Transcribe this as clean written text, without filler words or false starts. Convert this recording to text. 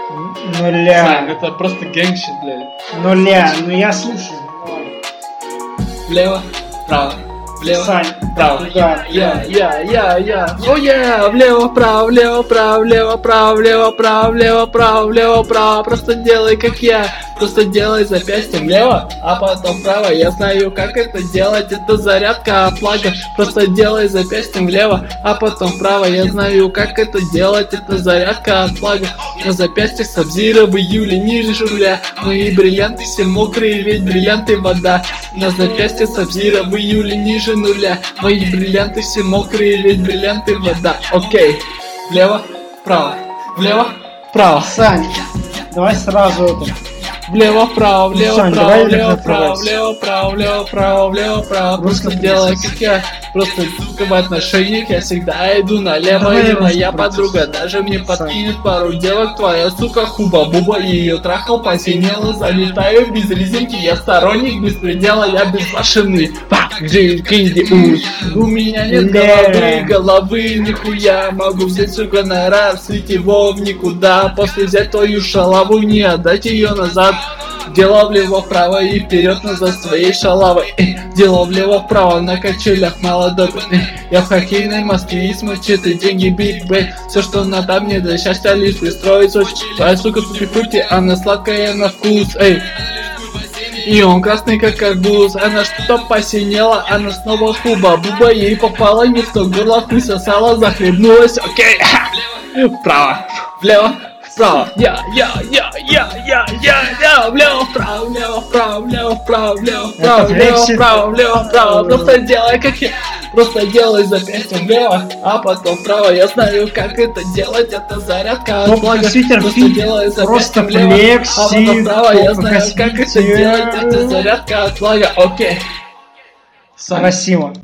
Нуля. Сань, это просто гэнгщит, блядь. Нуля. Ну я слушаю. Влево, вправо, влево, Сань, вправо. да. О, я, влево, вправо, влево, вправо, влево, вправо, влево, вправо, влево, вправо, влево, вправо. Просто делай, как я. Просто делай запястьем влево, а потом вправо. Я знаю, как это делать. Это зарядка от флага. Просто делай запястьем влево, а потом вправо. Я знаю, как это делать. Это зарядка от флага. На запястье Сабзира в июле ниже руля. Мои бриллианты все мокрые, ведь бриллианты вода. На запястье Сабзира в июле ниже нуля. Мои бриллианты все мокрые, ведь бриллианты вода. Окей. Влево, вправо, влево, вправо. Сань, давай сразу это. Влево, вправо, влево, Сань, вправо, давай влево, вправо, закрывайся. влево, вправо, влево, вправо, влево, вправо. Просто делай, как я. Просто в отношениях я всегда иду налево. Давай И моя разберись. подруга даже мне подкинет пару девок. Твоя сука хуба-буба, ее трахал, посинела, залетаю без резинки. Я сторонник беспредела, я безбашенный. У меня нет головы, нихуя. Могу взять, сука, на раз, слить его в никуда. После взять твою шалаву, не отдать ее назад. Дело влево-вправо и вперед-назад своей шалавой. Дело влево-вправо на качелях молодой. Я в хоккейной Москве и смочеты деньги Биг Бэй. Все, что надо мне для счастья, лишь пристроить Сочи. Твоя сука тупи-пути, она сладкая на вкус. Эй. И он красный как арбуз. Она что-то посинела, она снова хуба-буба. Ей попала не в то горло, хуй сосала, захлебнулась. Окей. Вправо, влево. Вправо, влево, вправо, влево, вправо, влево, вправо, влево, вправо, влево, вправо, влево, вправо. Просто делай, как я. Просто делай запястьем влево, а потом вправо. Я знаю, как это делать. Это зарядка от флага. Просто делай запястьем влево, а потом вправо. Я знаю, как это делать. Это зарядка от флага. Окей. Красиво.